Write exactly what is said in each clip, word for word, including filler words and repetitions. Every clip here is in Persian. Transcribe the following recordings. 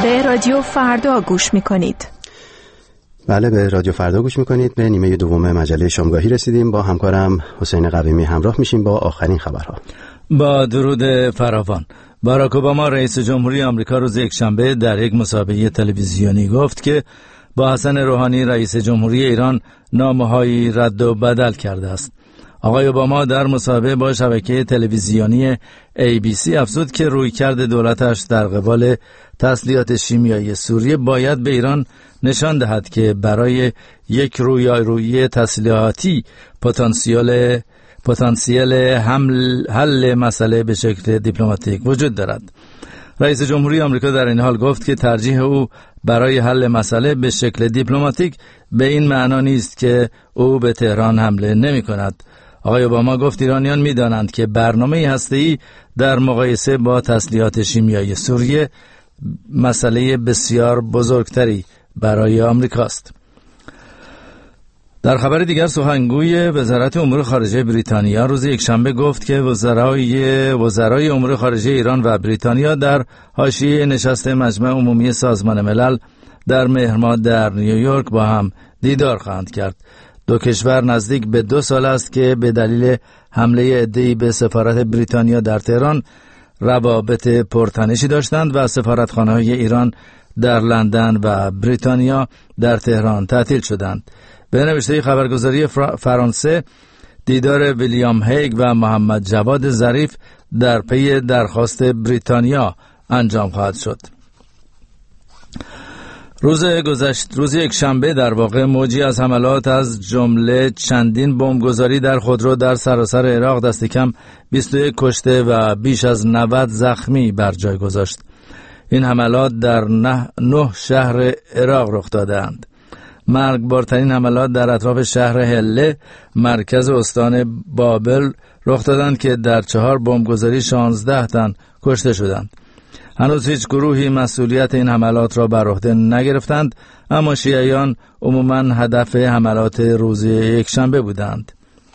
به رادیو فردا گوش میکنید. بله، به رادیو فردا گوش میکنید. به نیمه دوم مجله شامگاهی رسیدیم. با همکارم حسین قویمی همراه میشیم با آخرین خبرها. با درود فراوان. باراک اوباما رئیس جمهوری آمریکا روز یکشنبه در یک مصاحبه تلویزیونی گفت که با حسن روحانی رئیس جمهوری ایران نامه‌هایی رد و بدل کرده است. آقای اوباما در مصاحبه با شبکه تلویزیونی ای بی سی افزود که رویکرد دولتش در قبال تسلیحات شیمیایی سوریه باید به ایران نشان دهد که برای یک رویارویی تسلیحاتی پتانسیل پتانسیل حل, حل مسئله به شکل دیپلماتیک وجود دارد. رئیس جمهوری آمریکا در این حال گفت که ترجیح او برای حل مسئله به شکل دیپلماتیک به این معنا نیست که او به تهران حمله نمی کند. آقای اوباما گفت ایرانیان می دانند که برنامه هسته‌ای در مقایسه با تسلیحات شیمیایی سوریه مسئله بسیار بزرگتری برای آمریکاست. در خبر دیگر سخنگوی وزارت امور خارجه بریتانیا روز یکشنبه گفت که وزرای وزرای امور خارجه ایران و بریتانیا در حاشیه نشست مجمع عمومی سازمان ملل در مهر ماه در نیویورک با هم دیدار خواهند کرد. دو کشور نزدیک به دو سال است که به دلیل حمله عده‌ای به سفارت بریتانیا در تهران روابط پرتنشی داشتند و سفارتخانه‌های ایران در لندن و بریتانیا در تهران تعطیل شدند. به نوشته خبرگزاری فرانسه دیدار ویلیام هیگ و محمد جواد ظریف در پی درخواست بریتانیا انجام خواهد شد. روز گذشت روز یک شنبه در واقع موجی از حملات از جمله چندین بمبگذاری در خودرو در سراسر عراق دست کم بیست و یک کشته و بیش از نود زخمی بر جای گذاشت. این حملات در نه, نه شهر عراق رخ داده‌اند. مرگبارترین حملات در اطراف شهر هله مرکز استان بابل رخ دادند که در چهار بمبگذاری شانزده تن کشته شدند. هنوز هیچ گروهی مسئولیت این حملات را بر عهده نگرفتند، اما شیعیان عموماً هدف حملات روز یکشنبه بودند.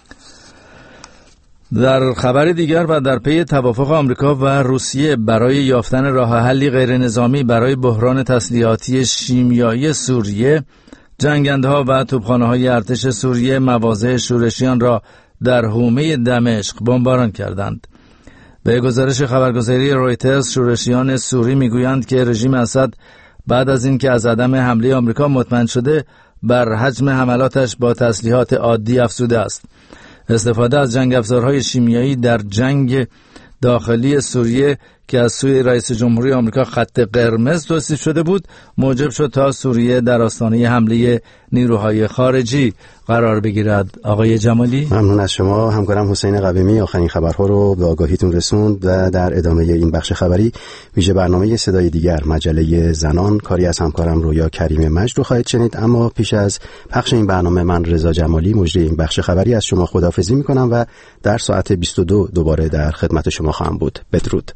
در خبر دیگر و در پی توافق آمریکا و روسیه برای یافتن راه حلی غیر نظامی برای بحران تسلیحاتی شیمیایی سوریه، جنگنده‌ها و توپخانه‌های ارتش سوریه مواضع شورشیان را در حومه دمشق بمباران کردند. به گزارش خبرگزاری رویترز، شورشیان سوری میگویند که رژیم اسد بعد از اینکه از عدم حمله آمریکا مطمئن شده بر حجم حملاتش با تسلیحات عادی افزوده است. استفاده از جنگ افزارهای شیمیایی در جنگ داخلی سوریه که از سوی رئیس جمهوری آمریکا خط قرمز توصیف شده بود موجب شد تا سوریه در آستانه حمله نیروهای خارجی قرار بگیرد. آقای جمالی، ممنون از شما. همکارم حسین قویمی آخرین خبرها رو به آگاهیتون رسوند و در ادامه این بخش خبری ویژه برنامه صدای دیگر مجله زنان کاری از همکارم رویا کریم مجد رو خواهید شنید. اما پیش از پخش این برنامه من رضا جمالی مجری این بخش خبری از شما خداحافظی میکنم و در ساعت بیست و دو دوباره در خدمت شما خواهم بود. بدرود.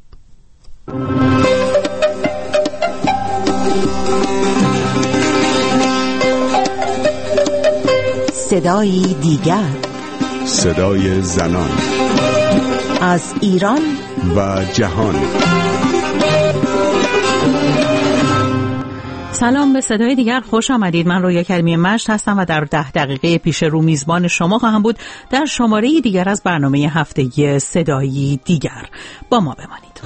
صدای دیگر، صدای زنان از ایران و جهان. سلام، به صدای دیگر خوش آمدید. من رویا کریمی مجد هستم و در ده دقیقه پیش رو میزبان شما خواهم بود در شماره دیگر از برنامه هفتگی صدای دیگر. با ما بمانید.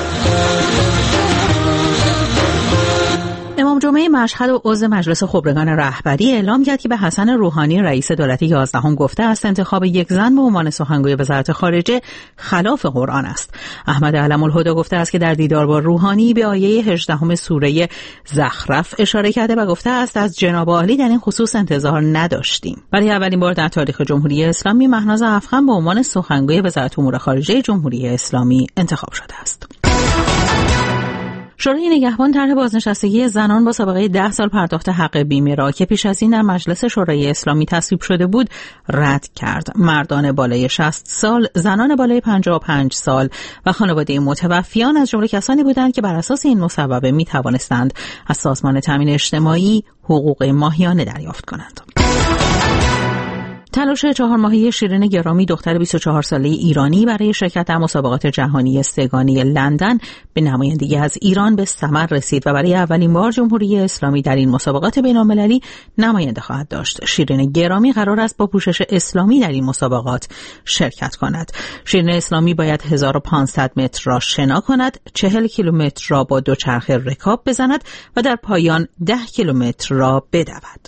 امام جمعه مشهد و عضو مجلس خبرگان رهبری اعلام کرد که به حسن روحانی رئیس دولت یازدهم گفته است انتخاب یک زن به عنوان سخنگوی وزارت خارجه خلاف قرآن است. احمد علم الهدی گفته است که در دیدار با روحانی به آیه هجدهم سوره زخرف اشاره کرده و گفته است از جناب عالی در این خصوص انتظار نداشتیم. برای اولین بار در تاریخ جمهوری اسلامی مهناز افخم به عنوان سخنگوی وزارت امور خارجه جمهوری اسلامی انتخاب شده است. شورای نگهبان طرح بازنشستگی زنان با سابقه ده سال پرداخت حق بیمه را که پیش از این در مجلس شورای اسلامی تصویب شده بود رد کرد. مردان بالای شصت سال، زنان بالای پنجاه و پنج سال و خانواده متوفیان از جمله کسانی بودند که بر اساس این مصوبه می توانستند از سازمان تامین اجتماعی حقوق ماهیانه دریافت کنند. تلاش چهار ماهه شیرین گرامی دختر بیست و چهار ساله ایرانی برای شرکت در مسابقات جهانی سه‌گانه لندن به نمایندگی از ایران به ثمر رسید و برای اولین بار جمهوری اسلامی در این مسابقات بین‌المللی نماینده خواهد داشت. شیرین گرامی قرار است با پوشش اسلامی در این مسابقات شرکت کند. شیرین اسلامی باید هزار و پانصد متر را شنا کند، چهل کیلومتر را با دوچرخه رکاب بزند و در پایان ده کیلومتر را بدود.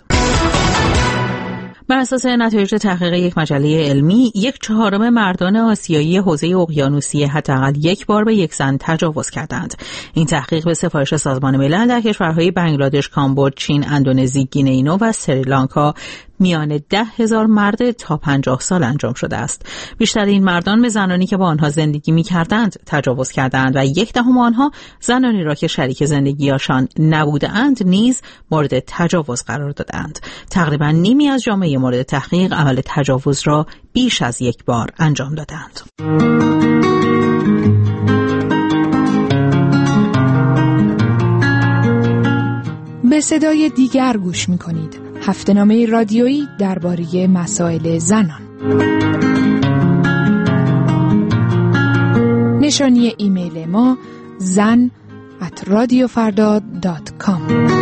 بر اساس نتایج تحقیق یک مجله علمی، یک چهارم مردان آسیایی حوزه اقیانوسی حداقل یک بار به یک زن تجاوز کردند. این تحقیق به سفارش سازمان ملل در کشورهای بنگلادش، کامبوج، چین، اندونزی، گینه-نو و سریلانکا میان ده هزار مرد تا پنجاه سال انجام شده است. بیشتر این مردان به زنانی که با آنها زندگی می کردند تجاوز کردند و یک دهم آنها زنانی را که شریک زندگیشان نبودند نیز مورد تجاوز قرار دادند. تقریبا نیمی از جامعه مورد تحقیق عمل تجاوز را بیش از یک بار انجام دادند. به صدای دیگر گوش می کنید. هفته‌نامه رادیویی درباره مسائل زنان. نشانی ایمیل ما زن ات رادیو فردا دات کام.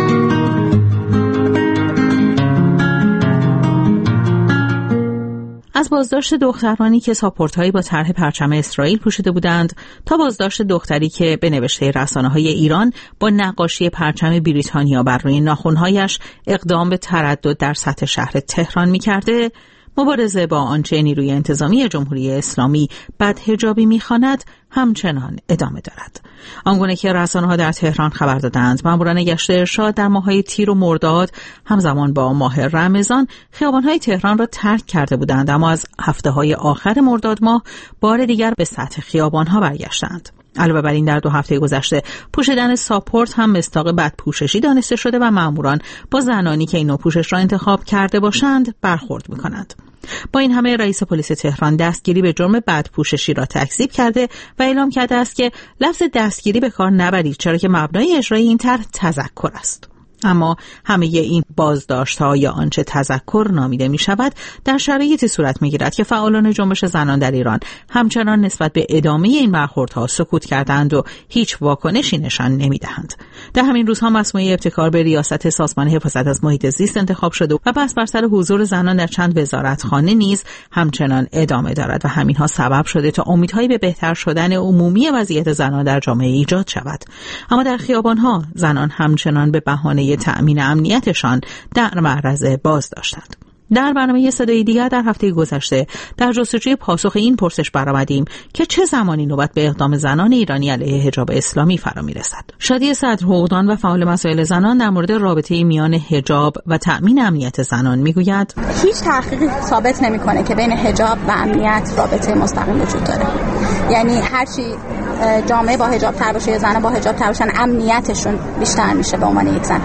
از بازداشت دخترانی که ساپورت‌هایی با طرح پرچم اسرائیل پوشیده بودند تا بازداشت دختری که به نوشته رسانه‌های ایران با نقاشی پرچم بریتانیا بر روی ناخن‌هایش اقدام به تردد در سطح شهر تهران می‌کرده، مبارزه با آنچه نیروی انتظامی جمهوری اسلامی بدحجابی می‌خواند همچنان ادامه دارد. آنگونه که رسانه‌ها در تهران خبر دادند، ماموران گشت ارشاد در ماه‌های تیر و مرداد همزمان با ماه رمضان خیابان‌های تهران را ترک کرده بودند، اما از هفته‌های آخر مرداد ماه بار دیگر به سطح خیابان‌ها برگشتند. علاوه بر این در دو هفته گذشته پوشیدن ساپورت هم مصداق بدپوششی دانسته شده و ماموران با زنانی که این نوع پوشش را انتخاب کرده باشند برخورد می‌کنند. با این همه رئیس پلیس تهران دستگیری به جرم بدپوششی را تکذیب کرده و اعلام کرده است که لفظ دستگیری به کار نبرید، چرا که مبنای اجرای این طرح تذکر است. اما همه این بازداشت‌ها یا آنچه تذکر نامیده می‌شود در شرایطی صورت می‌گیرد که فعالان جنبش زنان در ایران همچنان نسبت به ادامه این برخوردها سکوت کردند و هیچ واکنشی نشان نمی‌دهند. در همین روزها مسموعه ابتکار به ریاست سازمان حفاظت از محیط زیست انتخاب شده و بحث بر سر حضور زنان در چند وزارتخانه نیز همچنان ادامه دارد و همینها سبب شده تا امیدهایی به بهتر شدن عمومی وضعیت زنان در جامعه ایجاد شود. اما در خیابان‌ها زنان همچنان به بهانه تأمین امنیتشان در معرض بازداشتند. در برنامه صدای دیگر در هفته گذشته در جستجوی پاسخ این پرسش برآمدیم که چه زمانی نوبت به اقدام زنان ایرانی علیه حجاب اسلامی فرا می‌رسد. شادی صدرحقوقدان و فعال مسائل زنان در مورد رابطه میان حجاب و تأمین امنیت زنان میگوید هیچ تحقیقی ثابت نمی‌کنه که بین حجاب و امنیت رابطه مستقیم وجود داره. یعنی هرچی جامعه با حجاب تر باشه یا زنان با حجاب تر باشن امنیتشون بیشتر میشه به عنوان یک زن.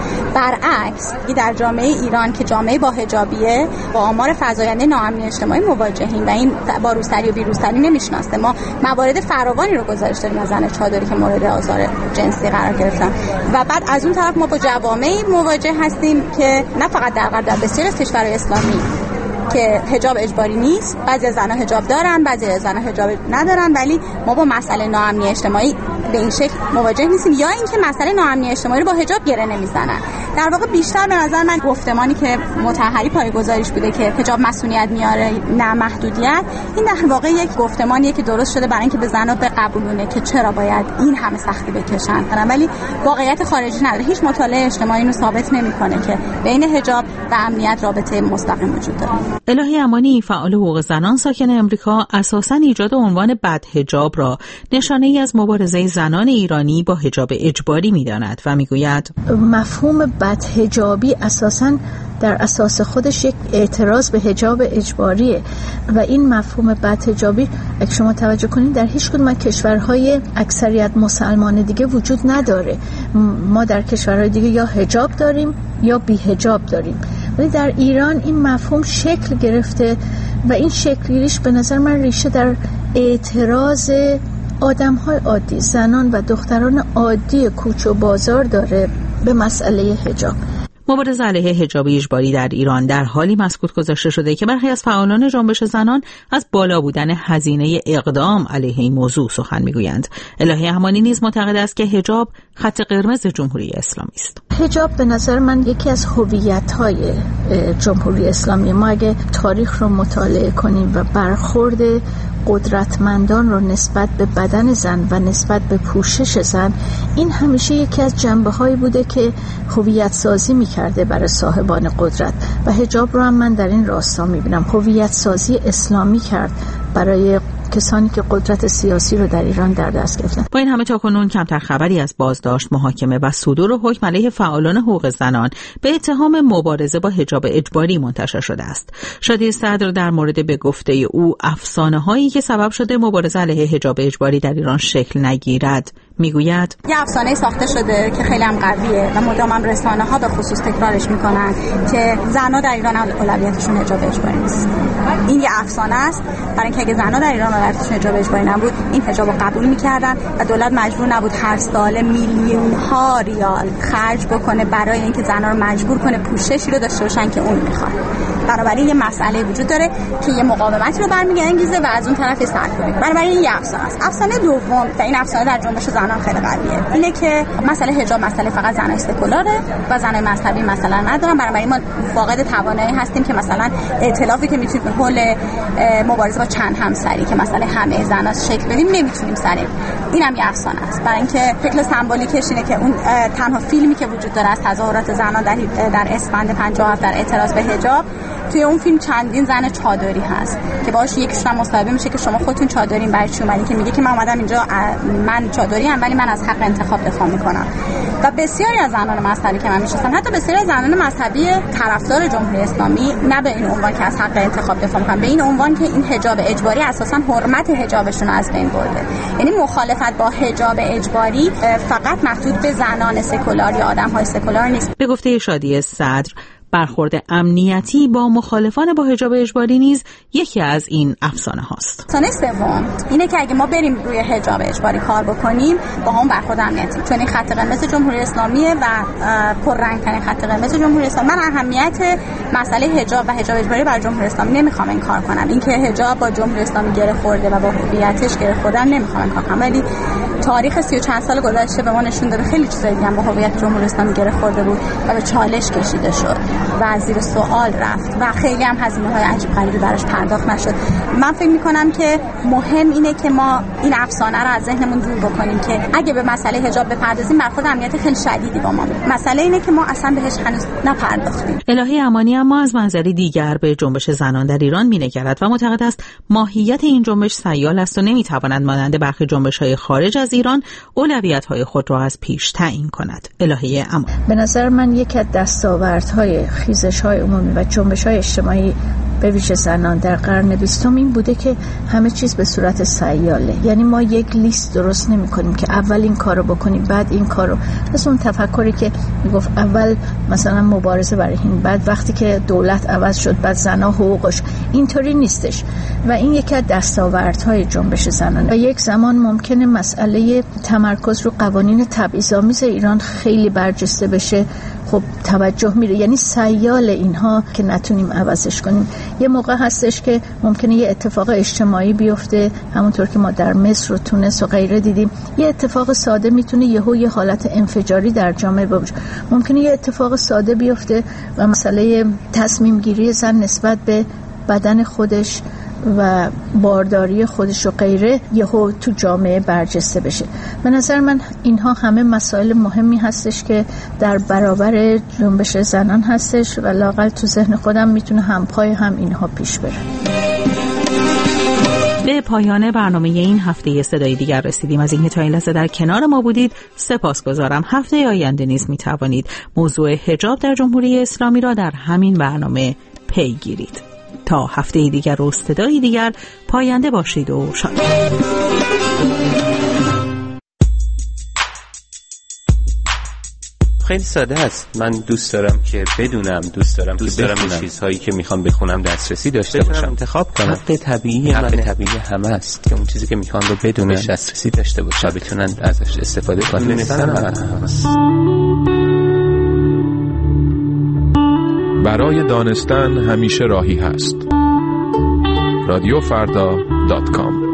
برعکس در جامعه ایران که جامعه با حجابیه با آمار فزاینده ناامنی اجتماعی مواجهیم و این با روسری و بیروسری نمیشناسه. ما موارد فراوانی رو گزارش داریم از زن چادری که مورد آزار جنسی قرار گرفتن و بعد از اون طرف ما با جوامعی مواجه هستیم که نه فقط در غرب، در بسیاری از کشورهای اسلامی که حجاب اجباری نیست، بعضی از زنها حجاب دارن، بعضی از زنها حجاب ندارن، ولی ما با مسئله ناامنی اجتماعی به این شکل مواجه نیستیم یا اینکه مسئله ناامنی اجتماعی رو با حجاب گره نمیزنن. در واقع بیشتر به نظر من گفتمانی که مطهری پایه‌گذاریش بوده که حجاب مسئولیت میاره نه محدودیت، این در واقع یک گفتمانیه که درست شده برای اینکه به زنها بقبولونه که چرا باید این همه سختی بکشن، ولی واقعیت خارجی نداره. هیچ مطالعه اجتماعی اینو ثابت نمیکنه که بین حجاب و امنیت رابطه مستقیم وجود داره. الهی امانی، فعال حقوق زنان ساکن امریکا، اساساً ایجاد عنوان بدحجاب را نشانه‌ای از مبارزه زنان ایرانی با حجاب اجباری می‌داند و می‌گوید مفهوم بدحجابی اساساً در اساس خودش یک اعتراض به حجاب اجباریه و این مفهوم بدحجابی اگه شما توجه کنید در هیچ کدوم از کشورهای اکثریت مسلمان دیگه وجود نداره. ما در کشورهای دیگه یا حجاب داریم یا بی حجاب داریم، ولی در ایران این مفهوم شکل گرفته و این شکل گیریش به نظر من ریشه در اعتراض آدم‌های عادی، زنان و دختران عادی کوچه و بازار داره به مسئله حجاب. مبارزه علیه حجاب اجباری در ایران در حالی مسکوت گذاشته شده که برخی از فعالان جنبش زنان از بالا بودن هزینه اقدام علیه این موضوع سخن میگویند. الهی امانی نیز معتقد است که حجاب خط قرمز جمهوری اسلامی است. حجاب به نظر من یکی از هویت‌های جمهوری اسلامی. ما اگه تاریخ رو مطالعه کنیم و برخورد قدرتمندان رو نسبت به بدن زن و نسبت به پوشش زن، این همیشه یکی از جنبه‌هایی بوده که هویت سازی می‌کرده برای صاحبان قدرت و حجاب رو هم من در این راستا می‌بینم. هویت سازی اسلامی کرد برای کسانی که قدرت سیاسی رو در ایران در دست گرفتن. با این همه تاکنون کمتر خبری از بازداشت، محاکمه و صدور حکم علیه فعالان حقوق زنان به اتهام مبارزه با حجاب اجباری منتشر شده است. شادی صدر در مورد به گفته او افسانه‌هایی که سبب شده مبارزه علیه حجاب اجباری در ایران شکل نگیرد میگوید یه افسانه ساخته شده که خیلی هم قویه و مدام هم رسانه‌ها به خصوص تکرارش میکنن که زن‌ها در ایران اولویتشون حجاب اجباری نیست. این یه افسانه است، برای اینکه اگه زن‌ها در ایران اولویتشون حجاب اجباری نبود این حجاب رو قبول میکردن و دولت مجبور نبود هر سال میلیون ها ریال خرج بکنه برای اینکه زن‌ها رو مجبور کنه پوششی رو داشته باشن که اون میخواد. بنابراین یه مسئله وجود داره که یه مقاومتی رو برمی‌انگیزه و از اون طرف سرکوبی. بنابراین این یه افسانه است. افسانه دوم و این افسانه در جنبش زنان خیلی قویه اینه که مسئله حجاب مسئله فقط زنای سکولاره و زنای مذهبی مثلا ندارن. بنابراین ما فاقد توانایی هستیم که مثلا ائتلافی که میتونیم به حول مبارزه با چند همسری که مثلا همه زنا شکل بدیم نمیتونیم سریم. اینم یه افسانه است، برای اینکه فکر سمبولیکش اینه که اون تنها فیلمی که وجود داره از تظاهرات زنان در در اسفند پنجاه و هفت در اعتراض به حجاب، توی اون فیلم چندین زن چادری هست که باهاش یکیشون مصاحبه میشه که شما خودتون چادرین برای چی اومدین، که میگه که من اومدم اینجا من چادری ام ولی من از حق انتخاب دفاع میکنم. و بسیاری از زنان مذهبی که من میشناسم، حتی بسیاری از زنان مذهبی طرفدار جمهوری اسلامی، نه به این عنوان که از حق انتخاب دفاع میکنن، به این عنوان که این حجاب اجباری اساسا حرمت حجابشون رو از بین برده. یعنی مخالفت با حجاب اجباری فقط محدود به زنان سکولار یا آدم‌های سکولار نیست. به گفته شادی صدر، برخورد امنیتی با مخالفان با حجاب اجباری نیز یکی از این افسانه هاست. افسانه سوم اینه که اگه ما بریم روی حجاب اجباری کار بکنیم با هم برخورد امنیتی، چون این خط قرمز جمهوری اسلامیه و پررنگ‌ترین خط قرمز جمهوری اسلامی. من اهمیت مسئله حجاب و حجاب اجباری برای جمهوری اسلامی نمیخوام این کار کنم. اینکه حجاب با جمهوری اسلامی گره خورده و با هویتش گره خوردن نمیخوام این کار کنم، ولی تاریخ سی و چند سال گذشته به ما نشون داده خیلی چیزایی دیگه هم با هویت جمهوری اسلامی گره خورده بود و به چالش کشیده شد و زیر سوال رفت و خیلی هم هزینه‌های عجیب غریبی براش پرداخت نشد. من فکر می‌کنم که مهم اینه که ما این افسانه رو از ذهنمون دور بکنیم که اگه به مسئله حجاب بپردازیم برخورد امنیتی خیلی شدیدی با ما میشه. مسئله اینه که ما اصلا بهش هنوز نپرداختیم. الهی امانی اما از منظری دیگر به جنبش زنان در ایران می‌نگرد و معتقد است ماهیت این جنبش سیال است و نمی‌تواند مانند برخی جنبش‌های خارج از ایران اولویت‌های خود را از پیش تعیین کند. الهی امانی: به نظر من یکی از دستاوردهای خیزش‌های عمومی و جنبش‌های اجتماعی به ویژه زنان در قرن بیستم این بوده که همه چیز به صورت سیاله. یعنی ما یک لیست درست نمی‌کنیم که اول این کارو بکنیم بعد این کارو، مثل اون تفکری که میگفت اول مثلا مبارزه برای این، بعد وقتی که دولت عوض شد بعد زنا حقوقش. اینطوری نیستش و این یکی از دستاوردهای جنبش زنان و یک زمان ممکنه مسئله تمرکز رو قوانین تبعیض‌آمیز ایران خیلی برجسته بشه، خب توجه میره، یعنی سیال اینها که نتونیم عوضش کنیم. یه موقع هستش که ممکنه یه اتفاق اجتماعی بیفته، همونطور که ما در مصر و تونس و غیره دیدیم. یه اتفاق ساده میتونه یهو یه حالت انفجاری در جامعه بشه. ممکنه یه اتفاق ساده بیفته و مسئله تصمیم گیری زن نسبت به بدن خودش و بارداری خودش و غیره یهو تو جامعه برجسته بشه. به نظر من اینها همه مسائل مهمی هستش که در برابر جنبش زنان هستش و لااقل تو ذهن خودم میتونه هم پای هم اینها پیش بره. به پایان برنامه این هفته صدای دیگر رسیدیم. از اینکه تا این لحظه در کنار ما بودید سپاسگزارم. هفته آینده نیز میتوانید موضوع حجاب در جمهوری اسلامی را در همین برنامه پی گیرید. تا هفته دیگر و صدای دیگر پاینده باشید و شاد. خیلی ساده است. من دوست دارم که بدونم، دوست دارم دوست که دارم چیزهایی که میخوام بخونم دسترسی داشته باشم، انتخاب کنم. حق طبیعی حق طبیعی همه است که اون چیزی که میخوام رو بدونن دسترسی داشته باشن، بتونن ازش استفاده کنن. برای دانستن همیشه راهی هست. رادیو فردا دات کام